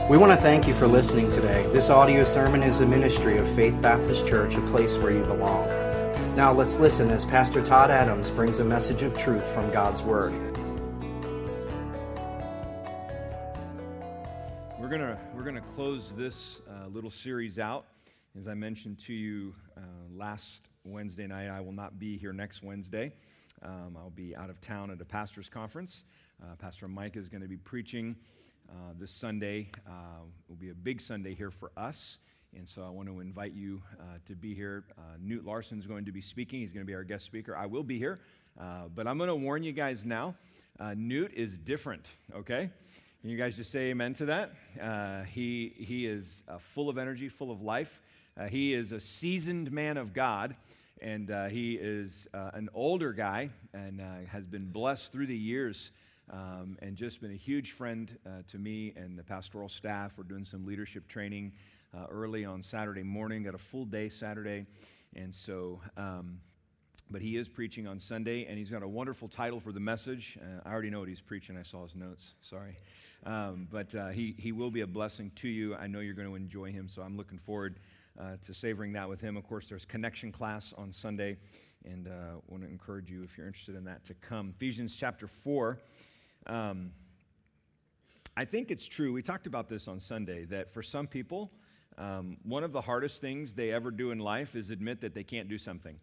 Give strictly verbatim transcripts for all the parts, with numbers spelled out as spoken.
We want to thank you for listening today. This audio sermon is a ministry of Faith Baptist Church, a place where you belong. Now let's listen as Pastor Todd Adams brings a message of truth from God's Word. We're gonna we're gonna close this uh, little series out. As I mentioned to you uh, last Wednesday night, I will not be here next Wednesday. Um, I'll be out of town at a pastor's conference. Uh, Pastor Mike is going to be preaching uh, this Sunday. Uh, it will be a big Sunday here for us, and so I want to invite you uh, to be here. Uh, Newt Larson is going to be speaking. He's going to be our guest speaker. I will be here, uh, but I'm going to warn you guys now. Uh, Newt is different, okay? Can you guys just say amen to that? Uh, he, he is uh, full of energy, full of life. Uh, he is a seasoned man of God. And uh, he is uh, an older guy and uh, has been blessed through the years um, and just been a huge friend uh, to me and the pastoral staff. We're doing some leadership training uh, early on Saturday morning, got a full day Saturday. And so, um, but he is preaching on Sunday, and he's got a wonderful title for the message. Uh, I already know what he's preaching. I saw his notes. Sorry. Um, but uh, he, he will be a blessing to you. I know you're going to enjoy him, so I'm looking forward Uh, to savoring that with him. Of course, there's connection class on Sunday, and I uh, want to encourage you, if you're interested in that, to come. Ephesians chapter four. Um, I think it's true. We talked about this on Sunday, that for some people, um, one of the hardest things they ever do in life is admit that they can't do something.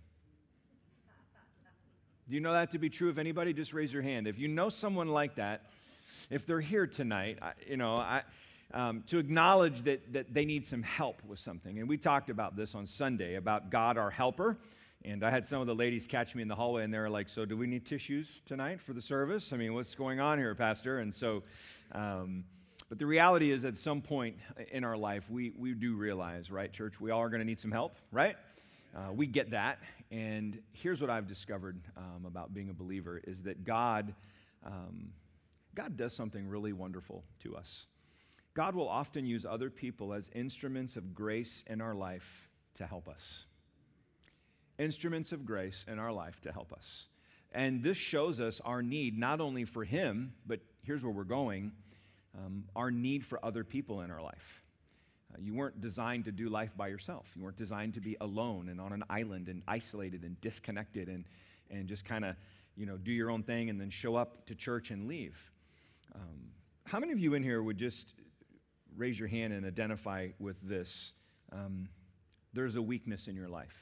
Do you know that to be true of anybody? Just raise your hand. If you know someone like that, if they're here tonight, I, you know, I... Um, to acknowledge that, that they need some help with something. And we talked about this on Sunday, about God our helper. And I had some of the ladies catch me in the hallway, and they were like, so do we need tissues tonight for the service? I mean, what's going on here, Pastor? And so, um, but the reality is at some point in our life, we, we do realize, right, church, we all are going to need some help, right? Uh, we get that. And here's what I've discovered um, about being a believer is that God, um, God does something really wonderful to us. God will often use other people as instruments of grace in our life to help us. Instruments of grace in our life to help us. And this shows us our need not only for Him, but here's where we're going, um, our need for other people in our life. Uh, you weren't designed to do life by yourself. You weren't designed to be alone and on an island and isolated and disconnected and, and just kind of, you know, do your own thing and then show up to church and leave. Um, how many of you in here would just raise your hand and identify with this? Um, there's a weakness in your life.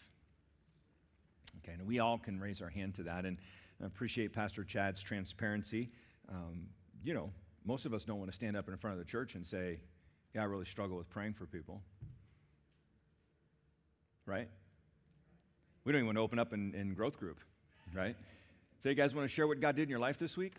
Okay, and we all can raise our hand to that, and I appreciate Pastor Chad's transparency. Um, you know, most of us don't want to stand up in front of the church and say, yeah, I really struggle with praying for people. Right? We don't even want to open up in, in growth group, right? So you guys want to share what God did in your life this week?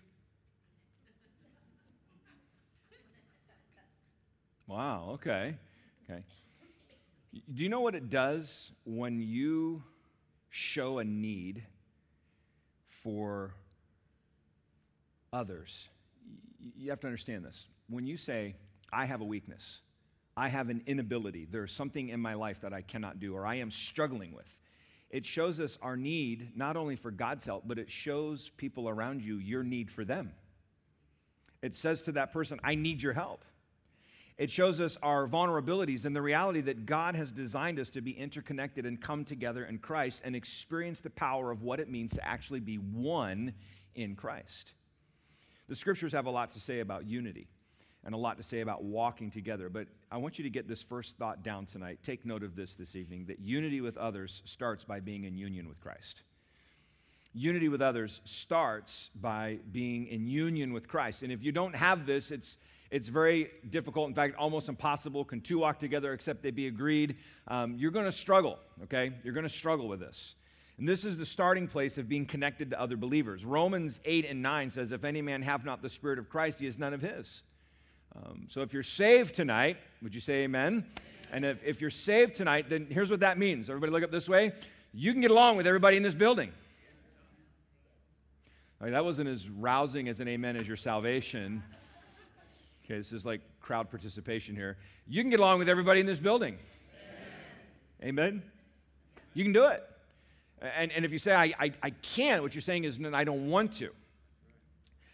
Wow, okay, okay. Do you know what it does when you show a need for others? You have to understand this. When you say, I have a weakness, I have an inability, there's something in my life that I cannot do, or I am struggling with, it shows us our need not only for God's help, but it shows people around you your need for them. It says to that person, I need your help. It shows us our vulnerabilities and the reality that God has designed us to be interconnected and come together in Christ and experience the power of what it means to actually be one in Christ. The scriptures have a lot to say about unity and a lot to say about walking together, but I want you to get this first thought down tonight. Take note of this this evening, that unity with others starts by being in union with Christ. Unity with others starts by being in union with Christ. And if you don't have this, it's It's very difficult, in fact, almost impossible. Can two walk together except they be agreed? Um, you're going to struggle, okay? You're going to struggle with this. And this is the starting place of being connected to other believers. Romans eight and nine says, if any man have not the Spirit of Christ, he is none of his. Um, so if you're saved tonight, would you say amen? Amen. And if, if you're saved tonight, then here's what that means. Everybody look up this way. You can get along with everybody in this building. All right, that wasn't as rousing as an amen as your salvation. Okay, this is like crowd participation here. You can get along with everybody in this building. Amen? Amen? You can do it. And, and if you say, I, I, I can't, what you're saying is, no, I don't want to.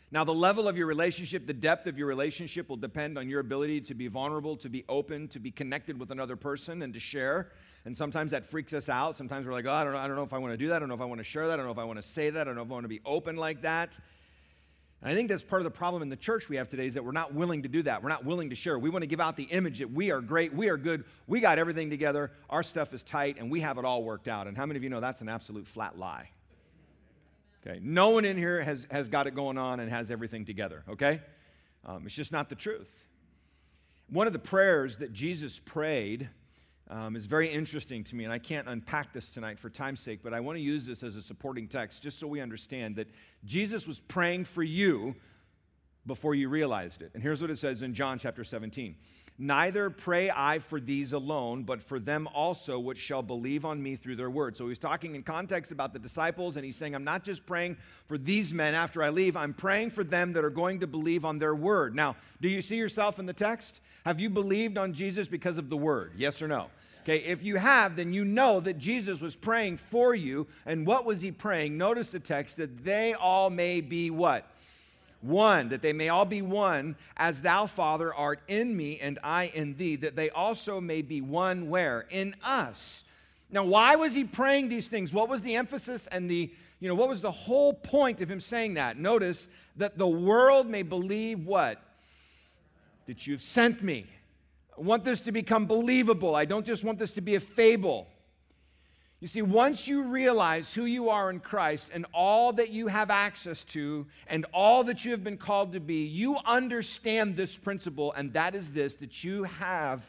Now, the level of your relationship, the depth of your relationship will depend on your ability to be vulnerable, to be open, to be connected with another person, and to share. And sometimes that freaks us out. Sometimes we're like, oh, I don't know, I don't know if I want to do that. I don't know if I want to share that. I don't know if I want to say that. I don't know if I want to be open like that. And I think that's part of the problem in the church we have today is that we're not willing to do that. We're not willing to share. We want to give out the image that we are great, we are good, we got everything together, our stuff is tight, and we have it all worked out. And how many of you know that's an absolute flat lie? Okay, no one in here has, has got it going on and has everything together, okay? Um, it's just not the truth. One of the prayers that Jesus prayed um, is very interesting to me, and I can't unpack this tonight for time's sake, but I want to use this as a supporting text just so we understand that Jesus was praying for you before you realized it. And here's what it says in John chapter seventeen. Neither pray I for these alone, but for them also which shall believe on me through their word. So he's talking in context about the disciples, and he's saying, I'm not just praying for these men after I leave, I'm praying for them that are going to believe on their word. Now, do you see yourself in the text? Have you believed on Jesus because of the word? Yes or no? Okay, if you have, then you know that Jesus was praying for you. And what was he praying? Notice the text, that they all may be what? One, that they may all be one, as thou, Father, art in me and I in thee, that they also may be one where? In us. Now, why was he praying these things? What was the emphasis and the, you know, what was the whole point of him saying that? Notice that the world may believe what? That you've sent me. I want this to become believable. I don't just want this to be a fable. You see, once you realize who you are in Christ and all that you have access to and all that you have been called to be, you understand this principle, and that is this, that you have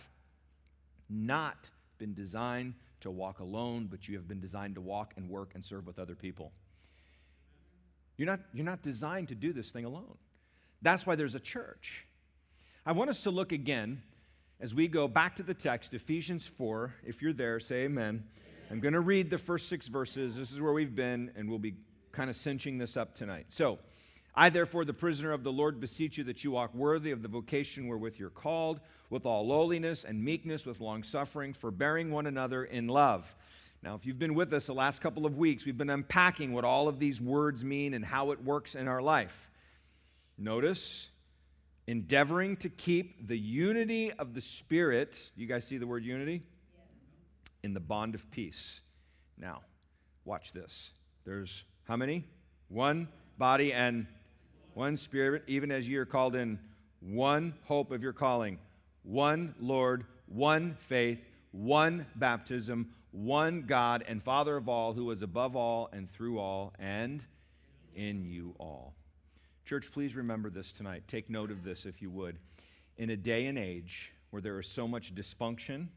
not been designed to walk alone, but you have been designed to walk and work and serve with other people. You're not, you're not designed to do this thing alone. That's why there's a church. I want us to look again as we go back to the text, Ephesians four. If you're there, say amen. I'm going to read the first six verses. This is where we've been, and we'll be kind of cinching this up tonight. So, I, therefore, the prisoner of the Lord, beseech you that you walk worthy of the vocation wherewith you're called, with all lowliness and meekness, with long-suffering, forbearing one another in love. Now, if you've been with us the last couple of weeks, we've been unpacking what all of these words mean and how it works in our life. Notice, endeavoring to keep the unity of the Spirit. You guys see the word unity? In the bond of peace. Now, watch this. There's how many? One body and one spirit, even as ye are called in one hope of your calling, one Lord, one faith, one baptism, one God and Father of all, who is above all and through all and in you all. Church, please remember this tonight. Take note of this if you would. In a day and age where there is so much dysfunction,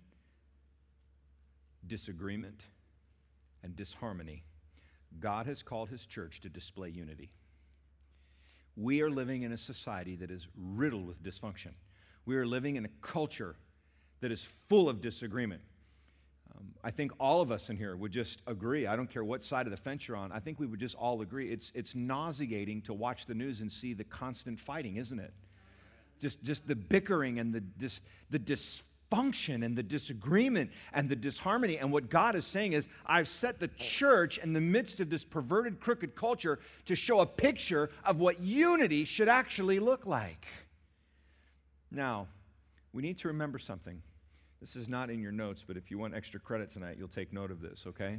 disagreement, and disharmony, God has called his church to display unity. We are living in a society that is riddled with dysfunction. We are living in a culture that is full of disagreement. Um, I think all of us in here would just agree. I don't care what side of the fence you're on. I think we would just all agree. It's, it's nauseating to watch the news and see the constant fighting, isn't it? Just, just the bickering and the, dis, the dysfunction. Function and the disagreement and the disharmony. And what God is saying is, I've set the church in the midst of this perverted, crooked culture to show a picture of what unity should actually look like. Now, we need to remember something. This is not in your notes, but if you want extra credit tonight, you'll take note of this, okay?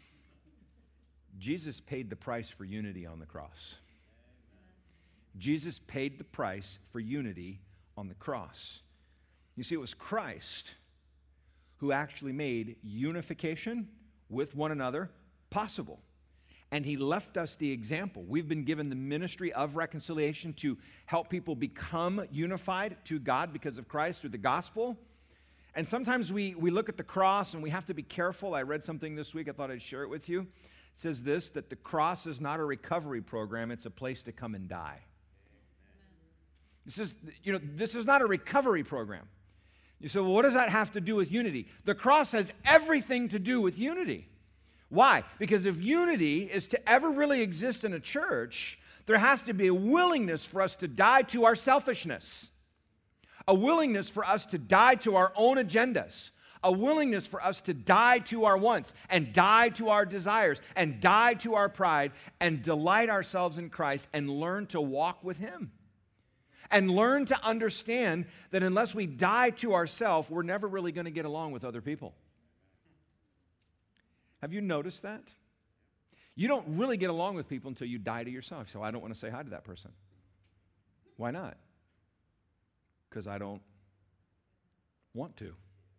Jesus paid the price for unity on the cross. Jesus paid the price for unity on the cross. You see, it was Christ who actually made unification with one another possible. And he left us the example. We've been given the ministry of reconciliation to help people become unified to God because of Christ through the gospel. And sometimes we, we look at the cross and we have to be careful. I read something this week. I thought I'd share it with you. It says this, that the cross is not a recovery program. It's a place to come and die. This is, you know, this is not a recovery program. You say, well, what does that have to do with unity? The cross has everything to do with unity. Why? Because if unity is to ever really exist in a church, there has to be a willingness for us to die to our selfishness, a willingness for us to die to our own agendas, a willingness for us to die to our wants and die to our desires and die to our pride and delight ourselves in Christ and learn to walk with Him. And learn to understand that unless we die to ourselves, we're never really going to get along with other people. Have you noticed that? You don't really get along with people until you die to yourself. So I don't want to say hi to that person. Why not? Because I don't want to.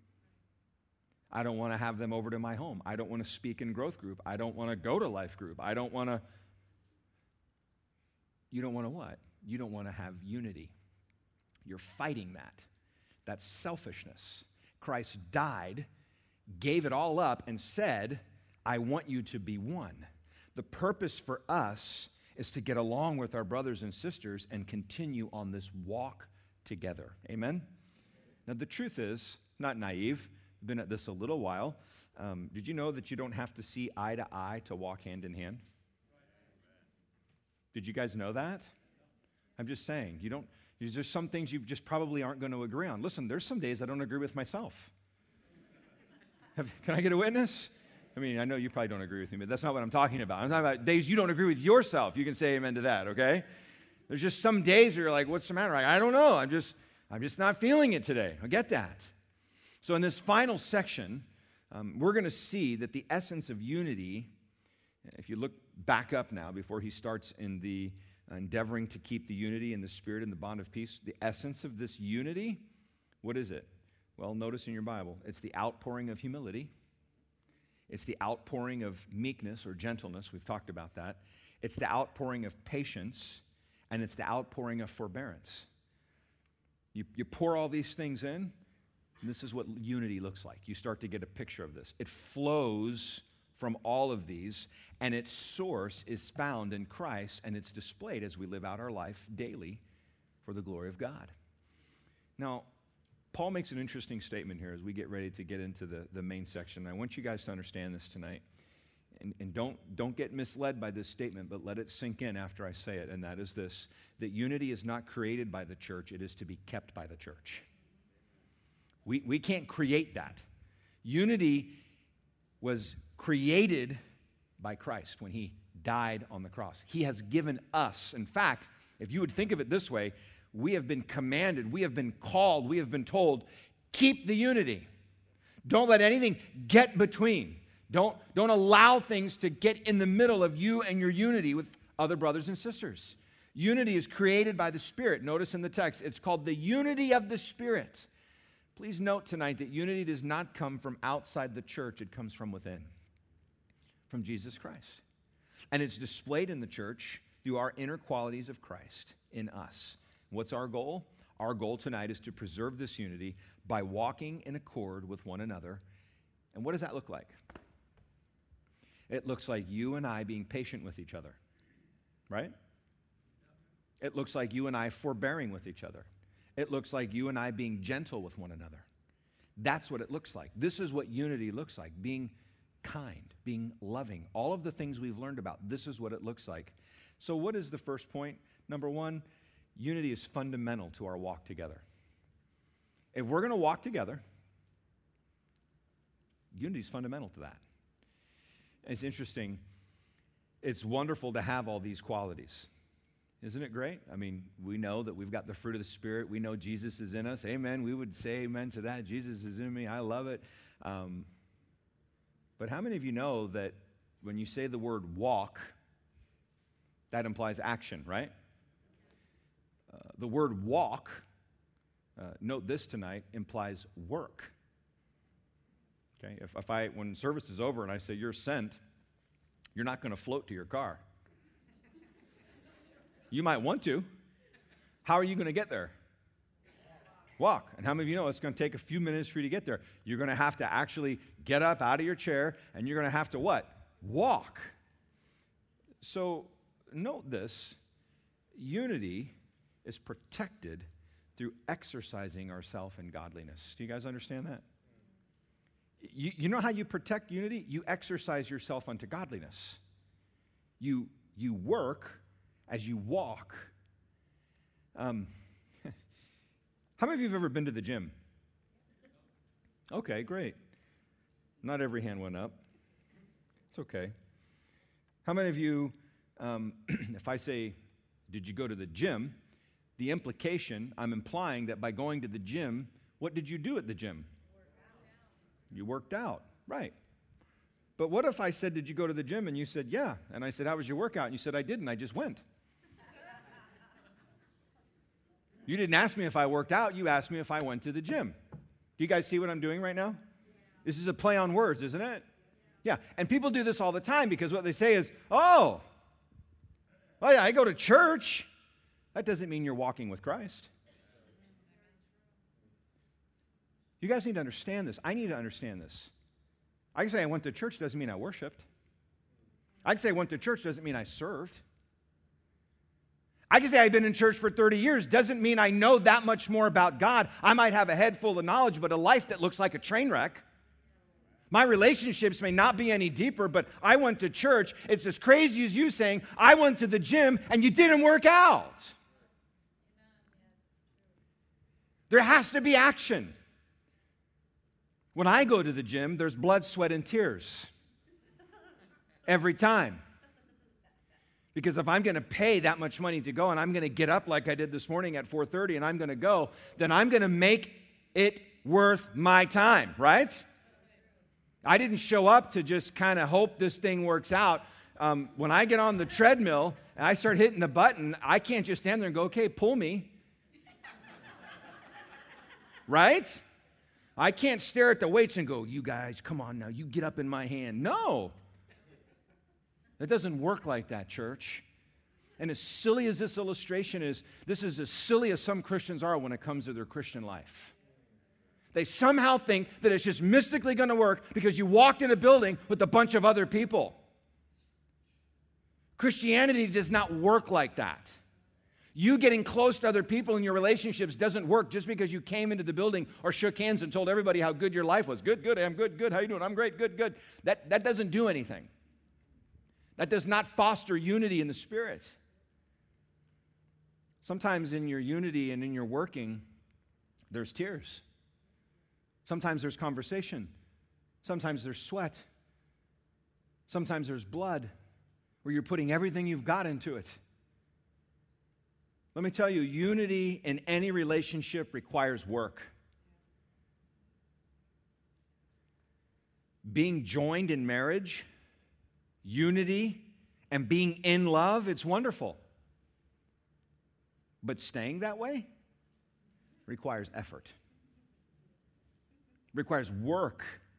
I don't want to have them over to my home. I don't want to speak in growth group. I don't want to go to life group. I don't want to. You don't want to what? You don't want to have unity. You're fighting that. That's selfishness. Christ died, gave it all up, and said, I want you to be one. The purpose for us is to get along with our brothers and sisters and continue on this walk together. Amen? Now, the truth is, not naive, I've been at this a little while. Um, did you know that you don't have to see eye to eye to walk hand in hand? Did you guys know that? I'm just saying, you don't, there's some things you just probably aren't going to agree on. Listen, there's some days I don't agree with myself. Have, can I get a witness? I mean, I know you probably don't agree with me, but that's not what I'm talking about. I'm talking about days you don't agree with yourself. You can say amen to that, okay? There's just some days where you're like, what's the matter? I don't know. I'm just, I'm just not feeling it today. I get that. So in this final section, um, we're going to see that the essence of unity, if you look back up now before he starts in the uh, endeavoring to keep the unity in the spirit and the bond of peace, the essence of this unity, what is it? Well, notice in your Bible, it's the outpouring of humility. It's the outpouring of meekness or gentleness. We've talked about that. It's the outpouring of patience, and it's the outpouring of forbearance. You, you pour all these things in, and this is what unity looks like. You start to get a picture of this. It flows from all of these, and its source is found in Christ, and it's displayed as we live out our life daily for the glory of God. Now, Paul makes an interesting statement here as we get ready to get into the, the main section. I want you guys to understand this tonight. And, and don't, don't get misled by this statement, but let it sink in after I say it. And that is this, that unity is not created by the church. It is to be kept by the church. We, we can't create that. Unity was created by Christ when he died on the cross. He has given us. In fact, if you would think of it this way, we have been commanded, we have been called, we have been told, keep the unity. Don't let anything get between. Don't, don't allow things to get in the middle of you and your unity with other brothers and sisters. Unity is created by the Spirit. Notice in the text, it's called the unity of the Spirit. Please note tonight that unity does not come from outside the church. It comes from within, from Jesus Christ. And it's displayed in the church through our inner qualities of Christ in us. What's our goal? Our goal tonight is to preserve this unity by walking in accord with one another. And what does that look like? It looks like you and I being patient with each other, right? It looks like you and I forbearing with each other. It looks like you and I being gentle with one another. That's what it looks like. This is what unity looks like, being kind, being loving. All of the things we've learned about, this is what it looks like. So what is the first point? Number one, unity is fundamental to our walk together. If we're going to walk together, unity is fundamental to that. It's interesting. It's wonderful to have all these qualities. Isn't it great? I mean, we know that we've got the fruit of the Spirit. We know Jesus is in us. Amen. We would say amen to that. Jesus is in me. I love it. Um, but how many of you know that when you say the word walk, that implies action, right? Uh, the word walk, uh, note this tonight, implies work. Okay, if, if I, when service is over and I say you're sent, you're not going to float to your car. You might want to. How are you going to get there? Walk. And how many of you know it's going to take a few minutes for you to get there? You're going to have to actually get up out of your chair, and you're going to have to what? Walk. So note this. Unity is protected through exercising ourselves in godliness. Do you guys understand that? You, you know how you protect unity? You exercise yourself unto godliness. You, you work as you walk. Um, how many of you have ever been to the gym? Okay, great. Not every hand went up. It's okay. How many of you, um, if I say, did you go to the gym, the implication, I'm implying that by going to the gym, what did you do at the gym? You worked out, right. But what if I said, did you go to the gym? And you said, yeah. And I said, how was your workout? And you said, I didn't, I just went. You didn't ask me if I worked out, you asked me if I went to the gym. Do you guys see what I'm doing right now? This is a play on words, isn't it? Yeah, and people do this all the time because what they say is, oh, well, yeah, I go to church. That doesn't mean you're walking with Christ. You guys need to understand this. I need to understand this. I can say I went to church doesn't mean I worshiped. I can say I went to church doesn't mean I served. I can say I've been in church for thirty years doesn't mean I know that much more about God. I might have a head full of knowledge, but a life that looks like a train wreck. My relationships may not be any deeper, but I went to church. It's as crazy as you saying, I went to the gym and you didn't work out. There has to be action. When I go to the gym, there's blood, sweat, and tears. Every time. Because if I'm going to pay that much money to go and I'm going to get up like I did this morning at four thirty and I'm going to go, then I'm going to make it worth my time, right? I didn't show up to just kind of hope this thing works out. Um, when I get on the treadmill and I start hitting the button, I can't just stand there and go, okay, pull me. Right? I can't stare at the weights and go, you guys, come on now, you get up in my hand. No. It doesn't work like that, church. And as silly as this illustration is, this is as silly as some Christians are when it comes to their Christian life. They somehow think that it's just mystically going to work because you walked in a building with a bunch of other people. Christianity does not work like that. You getting close to other people in your relationships doesn't work just because you came into the building or shook hands and told everybody how good your life was. Good, good, I'm good, good. How you doing? I'm great, good, good. That, that doesn't do anything. That does not foster unity in the Spirit. Sometimes in your unity and in your working, there's tears. Sometimes there's conversation. Sometimes there's sweat. Sometimes there's blood where you're putting everything you've got into it. Let me tell you, unity in any relationship requires work. Being joined in marriage, unity, and being in love, it's wonderful. But staying that way requires effort. Requires work.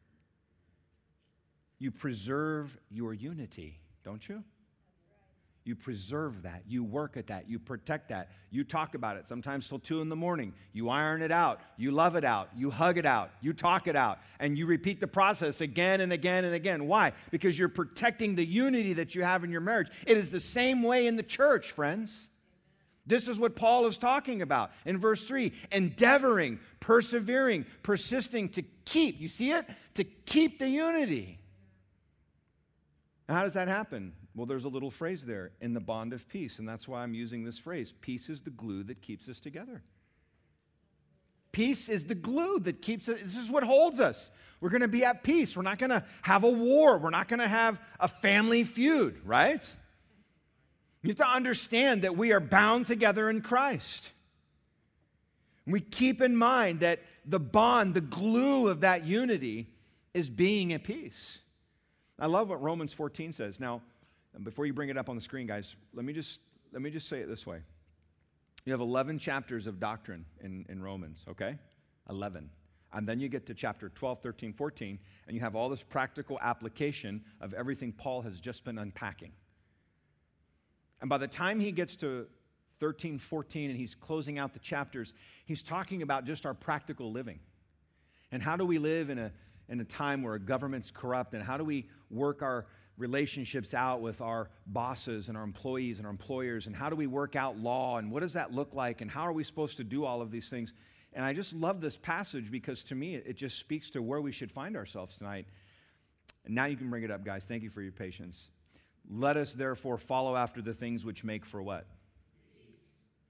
You preserve your unity, don't you? You preserve that. You work at that. You protect that. You talk about it, sometimes till two in the morning. You iron it out. You love it out. You hug it out. You talk it out. And you repeat the process again and again and again. Why? Because you're protecting the unity that you have in your marriage. It is the same way in the church, friends. This is what Paul is talking about in verse three. Endeavoring, persevering, persisting to keep. You see it? To keep the unity. Now, how does that happen? Well, there's a little phrase there, in the bond of peace, and that's why I'm using this phrase. Peace is the glue that keeps us together. Peace is the glue that keeps us, this is what holds us. We're going to be at peace. We're not going to have a war. We're not going to have a family feud, right? You have to understand that we are bound together in Christ. We keep in mind that the bond, the glue of that unity is being at peace. I love what Romans fourteen says. Now, before you bring it up on the screen, guys, let me just let me just say it this way. You have eleven chapters of doctrine in, in Romans, okay? eleven. And then you get to chapter twelve, thirteen, fourteen, and you have all this practical application of everything Paul has just been unpacking. And by the time he gets to thirteen, fourteen, and he's closing out the chapters, he's talking about just our practical living. And how do we live in a, in a time where a government's corrupt, and how do we work our relationships out with our bosses and our employees and our employers, and how do we work out law, and what does that look like, and how are we supposed to do all of these things? And I just love this passage because to me it just speaks to where we should find ourselves tonight. And now you can bring it up, guys. Thank you for your patience. Let us therefore follow after the things which make for what?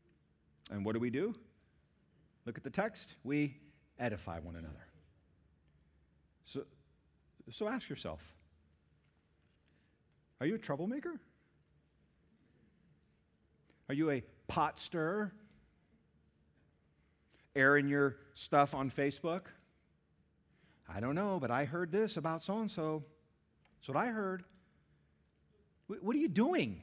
And what do we do? Look at the text. We edify one another. So, so ask yourself, are you a troublemaker? Are you a pot stirrer? Airing your stuff on Facebook? I don't know, but I heard this about so-and-so. That's what I heard. What are you doing?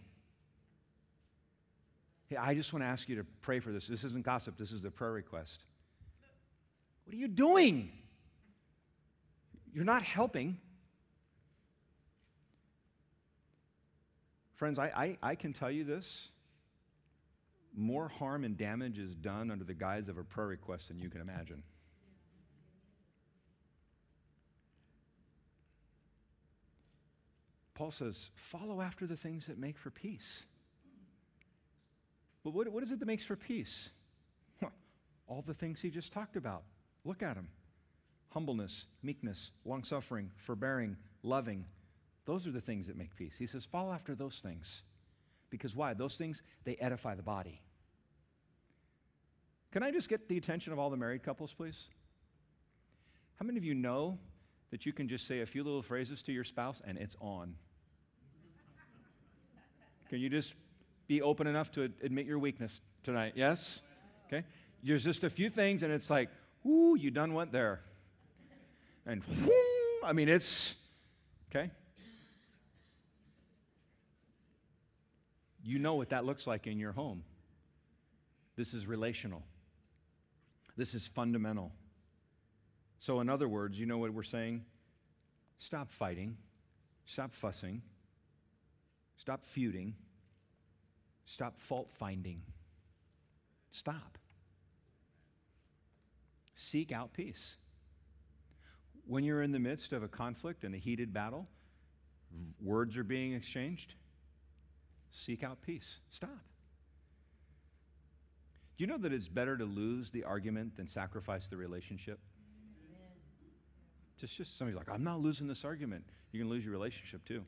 Hey, I just want to ask you to pray for this. This isn't gossip. This is the prayer request. What are you doing? You're not helping. Friends, I, I, I can tell you this. More harm and damage is done under the guise of a prayer request than you can imagine. Paul says, follow after the things that make for peace. Well, what, what is it that makes for peace? Well, all the things he just talked about. Look at them. Humbleness, meekness, long-suffering, forbearing, loving. Those are the things that make peace. He says, follow after those things. Because why? Those things, they edify the body. Can I just get the attention of all the married couples, please? How many of you know that you can just say a few little phrases to your spouse and it's on? Can you just be open enough to admit your weakness tonight? Yes? Okay. There's just a few things and it's like, whoo, you done what there? And whoo, I mean, it's, okay. You know what that looks like in your home. This is relational. This is fundamental. So in other words, you know what we're saying? Stop fighting. Stop fussing. Stop feuding. Stop fault finding. Stop. Seek out peace. When you're in the midst of a conflict and a heated battle, words are being exchanged, seek out peace. Stop. Do you know that it's better to lose the argument than sacrifice the relationship? Just, just somebody's like, I'm not losing this argument. You're going to lose your relationship too.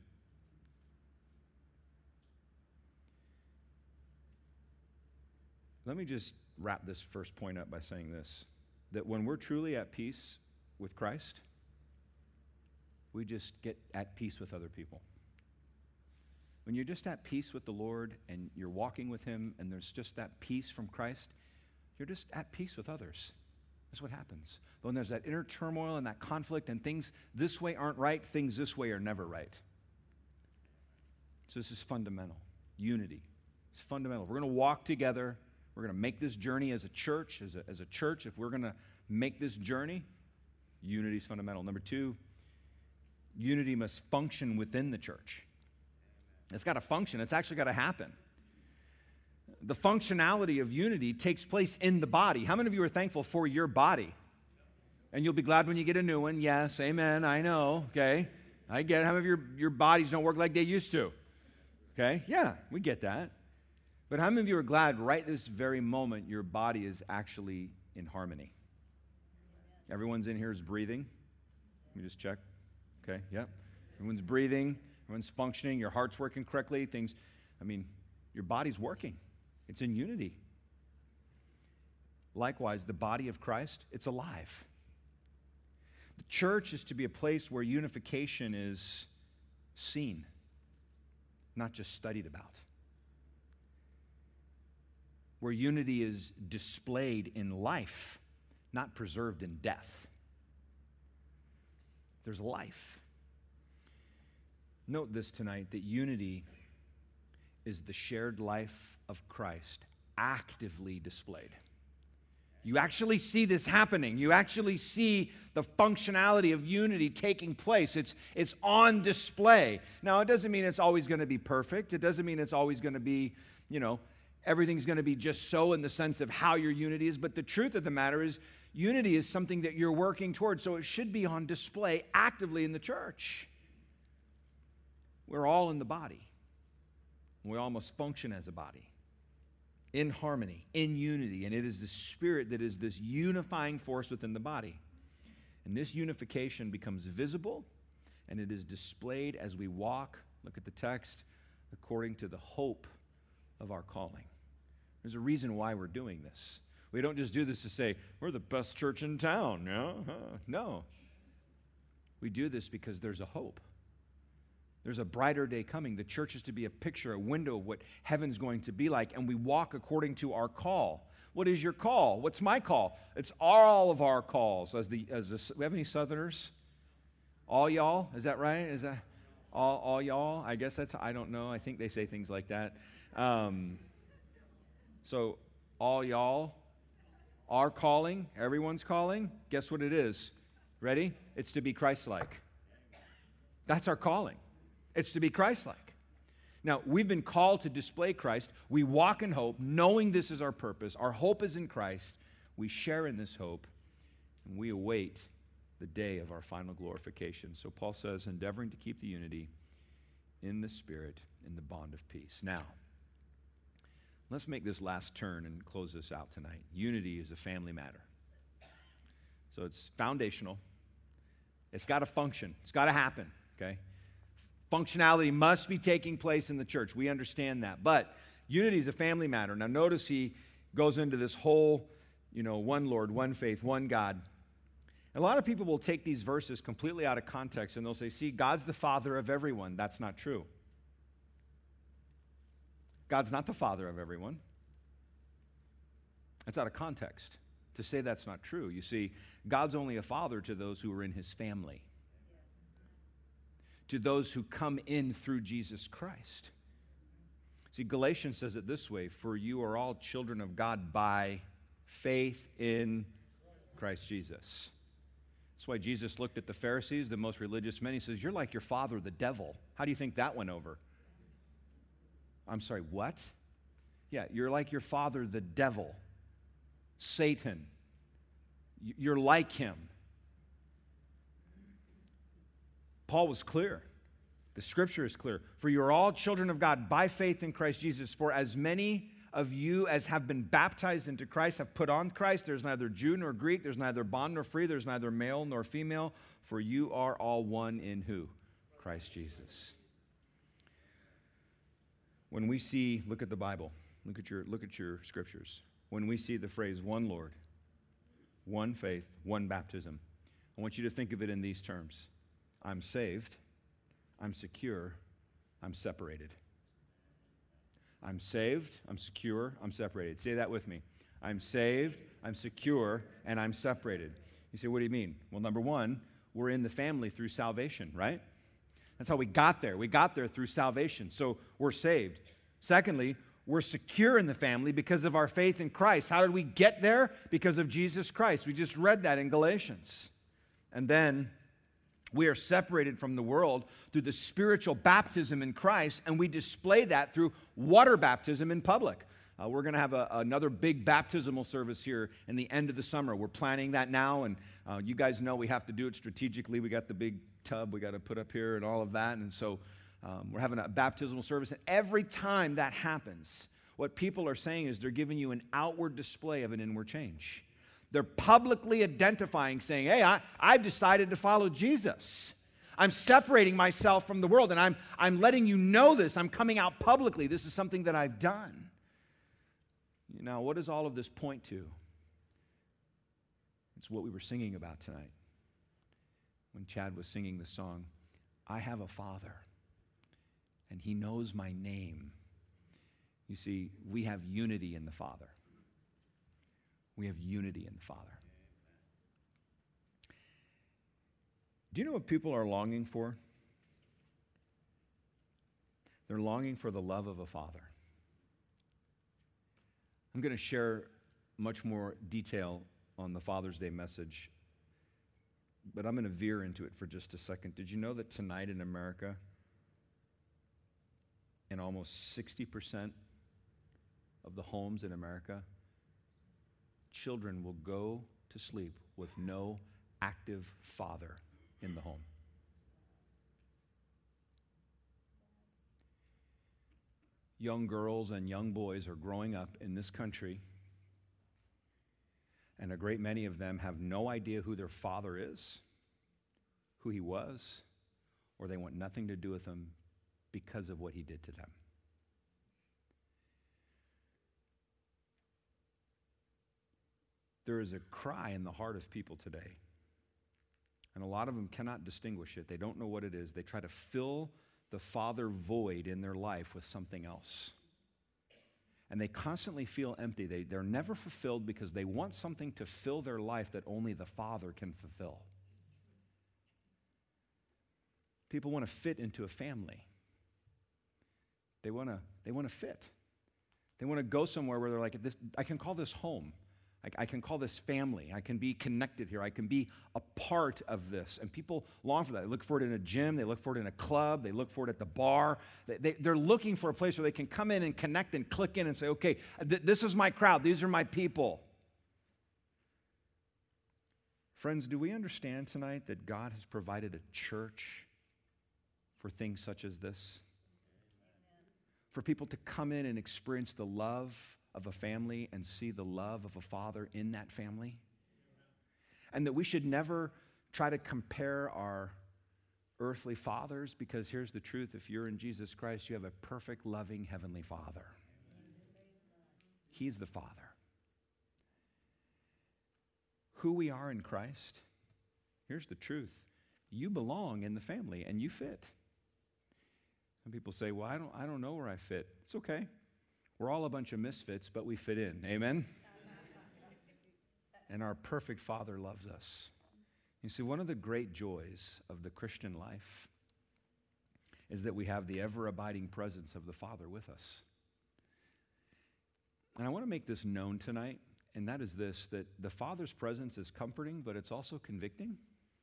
Let me just wrap this first point up by saying this, that when we're truly at peace with Christ, we just get at peace with other people. When you're just at peace with the Lord and you're walking with Him and there's just that peace from Christ, you're just at peace with others. That's what happens. But when there's that inner turmoil and that conflict and things this way aren't right, things this way are never right. So this is fundamental. Unity. It's fundamental. We're going to walk together. We're going to make this journey as a church. As a, as a church, if we're going to make this journey, unity is fundamental. Number two, unity must function within the church. It's got to function. It's actually got to happen. The functionality of unity takes place in the body. How many of you are thankful for your body? And you'll be glad when you get a new one. Yes, amen, I know, okay? I get it. How many of your, your bodies don't work like they used to? Okay, yeah, we get that. But how many of you are glad right this very moment your body is actually in harmony? Everyone's in here is breathing. Let me just check. Okay, yep. Everyone's breathing. Everyone's functioning. Your heart's working correctly. Things, I mean, your body's working. It's in unity. Likewise, the body of Christ, it's alive. The church is to be a place where unification is seen, not just studied about. Where unity is displayed in life, not preserved in death. There's life. Note this tonight, that unity is the shared life of Christ actively displayed. You actually see this happening. You actually see the functionality of unity taking place. It's, it's on display. Now, it doesn't mean it's always going to be perfect. It doesn't mean it's always going to be, you know, everything's going to be just so in the sense of how your unity is. But the truth of the matter is, unity is something that you're working towards, so it should be on display actively in the church. We're all in the body. We all must function as a body, in harmony, in unity, and it is the Spirit that is this unifying force within the body. And this unification becomes visible, and it is displayed as we walk, look at the text, according to the hope of our calling. There's a reason why we're doing this. We don't just do this to say, we're the best church in town. No, uh, no. We do this because there's a hope. There's a brighter day coming. The church is to be a picture, a window of what heaven's going to be like, and we walk according to our call. What is your call? What's my call? It's all of our calls. As the as the, we have any Southerners? All y'all? Is that right? Is that all, all y'all? I guess that's, I don't know. I think they say things like that. Um, so all y'all, our calling, everyone's calling, guess what it is? Ready? It's to be Christ-like. That's our calling. It's to be Christ-like. Now, we've been called to display Christ. We walk in hope, knowing this is our purpose. Our hope is in Christ. We share in this hope, and we await the day of our final glorification. So Paul says, endeavoring to keep the unity in the Spirit, in the bond of peace. Now, let's make this last turn and close this out tonight. Unity is a family matter. So it's foundational. It's got to function. It's got to happen, okay? Functionality must be taking place in the church. We understand that. But unity is a family matter. Now notice he goes into this whole, you know, one Lord, one faith, one God. A lot of people will take these verses completely out of context and they'll say, see, God's the father of everyone. That's not true. God's not the father of everyone. That's out of context to say that's not true. You see, God's only a father to those who are in his family, to those who come in through Jesus Christ. See, Galatians says it this way, for you are all children of God by faith in Christ Jesus. That's why Jesus looked at the Pharisees, the most religious men. He says, you're like your father, the devil. How do you think that went over? I'm sorry, what? Yeah, you're like your father, the devil, Satan. You're like him. Paul was clear. The scripture is clear. For you are all children of God by faith in Christ Jesus. For as many of you as have been baptized into Christ have put on Christ. There's neither Jew nor Greek. There's neither bond nor free. There's neither male nor female. For you are all one in who? Christ Jesus. When we see, look at the Bible. Look at your, look at your scriptures. When we see the phrase one Lord, one faith, one baptism, I want you to think of it in these terms. I'm saved, I'm secure, I'm separated. I'm saved, I'm secure, I'm separated. Say that with me. I'm saved, I'm secure, and I'm separated. You say, what do you mean? Well, number one, we're in the family through salvation, right? That's how we got there. We got there through salvation, so we're saved. Secondly, we're secure in the family because of our faith in Christ. How did we get there? Because of Jesus Christ. We just read that in Galatians. And then we are separated from the world through the spiritual baptism in Christ, and we display that through water baptism in public. Uh, we're going to have a, another big baptismal service here in the end of the summer. We're planning that now, and uh, you guys know we have to do it strategically. We got the big tub we got to put up here and all of that, and so um, we're having a baptismal service. And every time that happens, what people are saying is they're giving you an outward display of an inward change. They're publicly identifying, saying, hey, I, I've decided to follow Jesus. I'm separating myself from the world, and I'm, I'm letting you know this. I'm coming out publicly. This is something that I've done. Now, what does all of this point to? It's what we were singing about tonight when Chad was singing the song, I have a Father, and He knows my name. You see, we have unity in the Father. We have unity in the Father. Do you know what people are longing for? They're longing for the love of a father. I'm going to share much more detail on the Father's Day message, but I'm going to veer into it for just a second. Did you know that tonight in America, in almost sixty percent of the homes in America, children will go to sleep with no active father in the home? Young girls and young boys are growing up in this country, and a great many of them have no idea who their father is, who he was, or they want nothing to do with him because of what he did to them. There is a cry in the heart of people today. And a lot of them cannot distinguish it. They don't know what it is. They try to fill the father void in their life with something else. And they constantly feel empty. They, they're never fulfilled because they want something to fill their life that only the Father can fulfill. People want to fit into a family. They want to, they want to fit. They want to go somewhere where they're like, this, I can call this home. I, I can call this family. I can be connected here. I can be a part of this. And people long for that. They look for it in a gym. They look for it in a club. They look for it at the bar. They, they, they're looking for a place where they can come in and connect and click in and say, okay, th- this is my crowd. These are my people. Friends, do we understand tonight that God has provided a church for things such as this? For people to come in and experience the love of a family and see the love of a father in that family. And that we should never try to compare our earthly fathers, because here's the truth. If you're in Jesus Christ, you have a perfect, loving Heavenly Father. He's the Father. Who we are in Christ, here's the truth. You belong in the family and you fit. Some people say, well, I don't, I don't know where I fit. It's okay. We're all a bunch of misfits, but we fit in. Amen? And our perfect Father loves us. You see, one of the great joys of the Christian life is that we have the ever-abiding presence of the Father with us. And I want to make this known tonight, and that is this, that the Father's presence is comforting, but it's also convicting.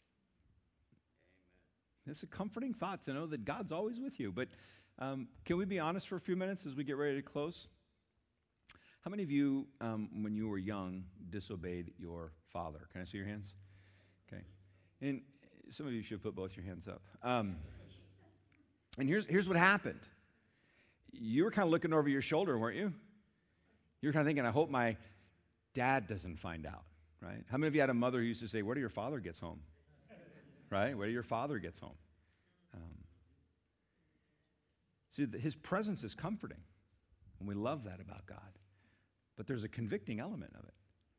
It's a comforting thought to know that God's always with you. But um, can we be honest for a few minutes as we get ready to close? How many of you, um, when you were young, disobeyed your father? Can I see your hands? Okay. And some of you should put both your hands up. Um, and here's, here's what happened. You were kind of looking over your shoulder, weren't you? You were kind of thinking, I hope my dad doesn't find out, right? How many of you had a mother who used to say, where do your father gets home? Right? Where your father gets home. Um, see, his presence is comforting, and we love that about God. But there's a convicting element of it.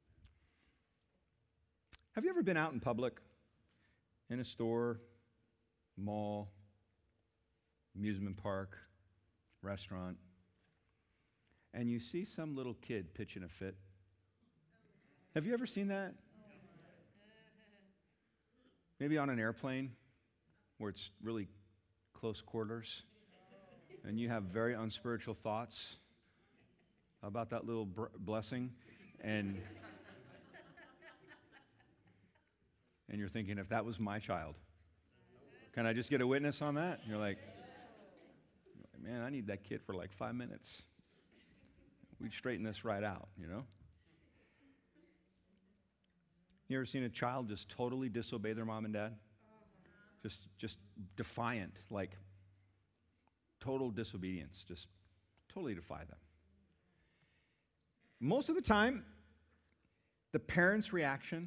Have you ever been out in public, in a store, mall, amusement park, restaurant, and you see some little kid pitching a fit? Have you ever seen that? Maybe on an airplane where it's really close quarters and you have very unspiritual thoughts about that little br- blessing and and you're thinking, if that was my child, can I just get a witness on that? And you're like, man, I need that kid for like five minutes. We'd straighten this right out, you know? You ever seen a child just totally disobey their mom and dad? Just, just defiant, like total disobedience, just totally defy them. Most of the time, the parent's reaction,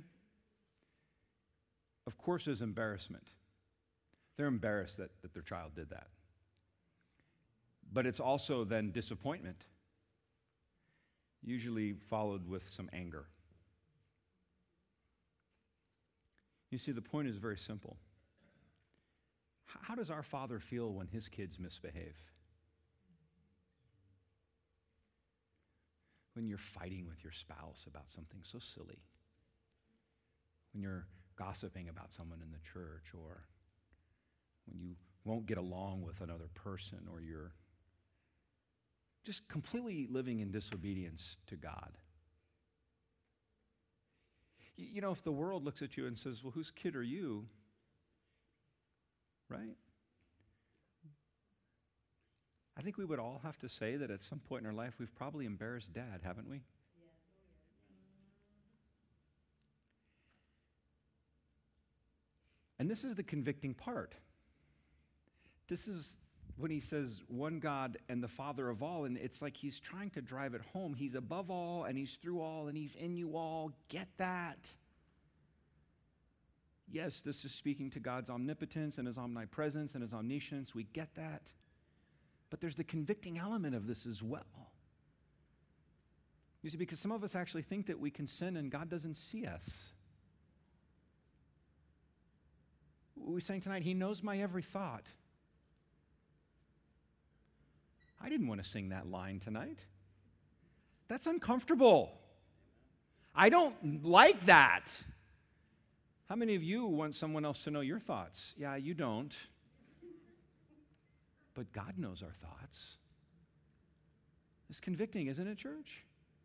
of course, is embarrassment. They're embarrassed that, that their child did that. But it's also then disappointment, usually followed with some anger. You see, the point is very simple. How does our Father feel when his kids misbehave? When you're fighting with your spouse about something so silly. When you're gossiping about someone in the church, or when you won't get along with another person, or you're just completely living in disobedience to God. You know, if the world looks at you and says, well, whose kid are you? Right? I think we would all have to say that at some point in our life, we've probably embarrassed Dad, haven't we? Yes. And this is the convicting part. This is when he says, one God and the Father of all, and it's like he's trying to drive it home. He's above all, and he's through all, and he's in you all. Get that. Yes, this is speaking to God's omnipotence and his omnipresence and his omniscience. We get that. But there's the convicting element of this as well. You see, because some of us actually think that we can sin and God doesn't see us. we sang tonight, he knows my every thought. I didn't want to sing that line tonight. That's uncomfortable. I don't like that. How many of you want someone else to know your thoughts? Yeah, you don't. But God knows our thoughts. It's convicting, isn't it, church?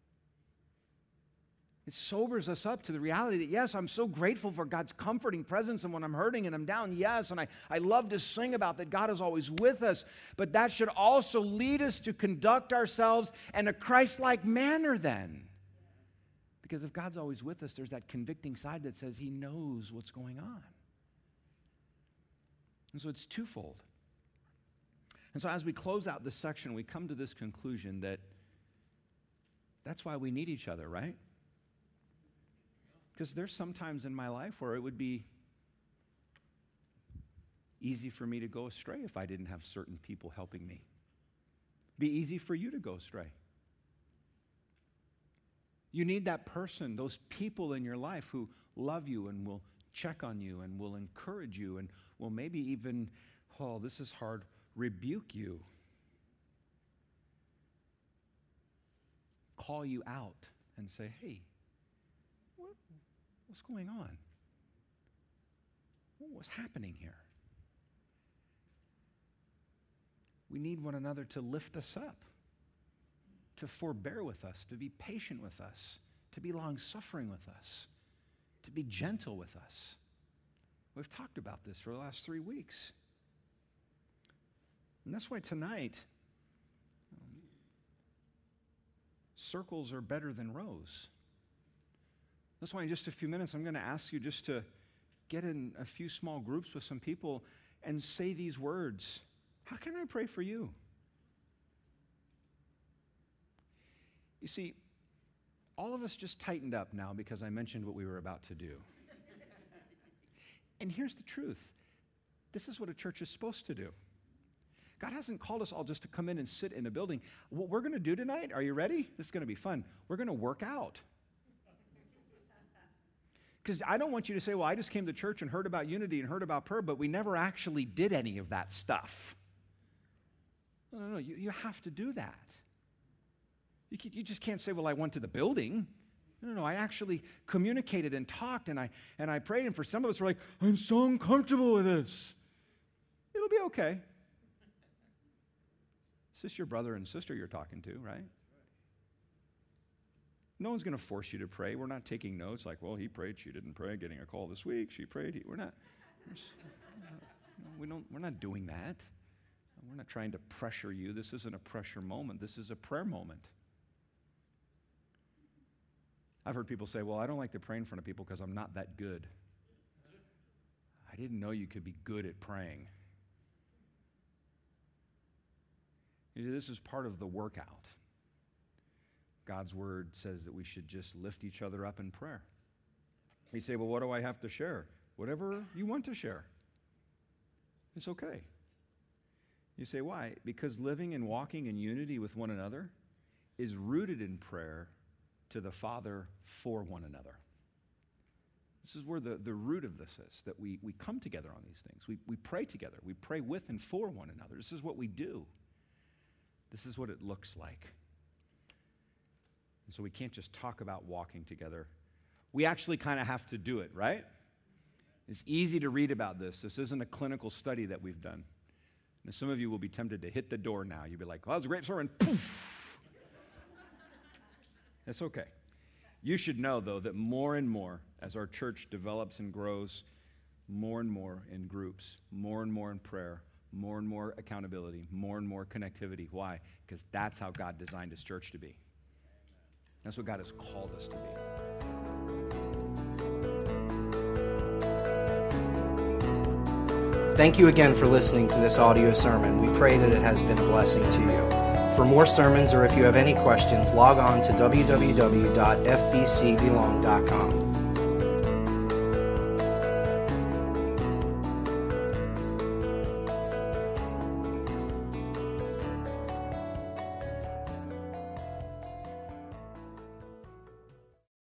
It sobers us up to the reality that, yes, I'm so grateful for God's comforting presence, and when I'm hurting and I'm down, yes, and I, I love to sing about that God is always with us, but that should also lead us to conduct ourselves in a Christ-like manner then. Because if God's always with us, there's that convicting side that says he knows what's going on. And so it's twofold. And so as we close out this section, we come to this conclusion that that's why we need each other, right? Because there's some times in my life where it would be easy for me to go astray if I didn't have certain people helping me. Be easy for you to go astray. You need that person, those people in your life who love you and will check on you and will encourage you and will maybe even, oh, this is hard, rebuke you. Call you out and say, hey, what, what's going on? What's happening here? We need one another to lift us up, to forbear with us, to be patient with us, to be long-suffering with us, to be gentle with us. We've talked about this for the last three weeks. And that's why tonight, um, circles are better than rows. That's why in just a few minutes I'm going to ask you just to get in a few small groups with some people and say these words. How can I pray for you? You see, all of us just tightened up now because I mentioned what we were about to do. And here's the truth. This is what a church is supposed to do. God hasn't called us all just to come in and sit in a building. What we're going to do tonight, are you ready? This is going to be fun. We're going to work out. Because I don't want you to say, well, I just came to church and heard about unity and heard about prayer, but we never actually did any of that stuff. No, no, no. You, you have to do that. You, can, you just can't say, well, I went to the building. No, no, no. I actually communicated and talked, and I and I prayed, and for some of us, we're like, I'm so uncomfortable with this. It'll be okay. Is this your brother and sister you're talking to, right? No one's going to force you to pray. We're not taking notes like, well, he prayed, she didn't pray, getting a call this week, she prayed. He, we're not, we're, just, we don't, we're not doing that. We're not trying to pressure you. This isn't a pressure moment. This is a prayer moment. I've heard people say, well, I don't like to pray in front of people because I'm not that good. I didn't know you could be good at praying. You see, this is part of the workout. God's word says that we should just lift each other up in prayer. You say, well, what do I have to share? Whatever you want to share. It's okay. You say, why? Because living and walking in unity with one another is rooted in prayer to the Father for one another. This is where the, the root of this is, that we, we come together on these things. We, we pray together. We pray with and for one another. This is what we do. This is what it looks like. And so we can't just talk about walking together. We actually kind of have to do it, right? It's easy to read about this. This isn't a clinical study that we've done. And some of you will be tempted to hit the door now. You'll be like, well, that was a great sermon. Poof. That's okay. You should know, though, that more and more, as our church develops and grows, more and more in groups, more and more in prayer, more and more accountability, more and more connectivity. Why? Because that's how God designed His church to be. That's what God has called us to be. Thank you again for listening to this audio sermon. We pray that it has been a blessing to you. For more sermons, or if you have any questions, log on to w w w dot f b c belong dot com.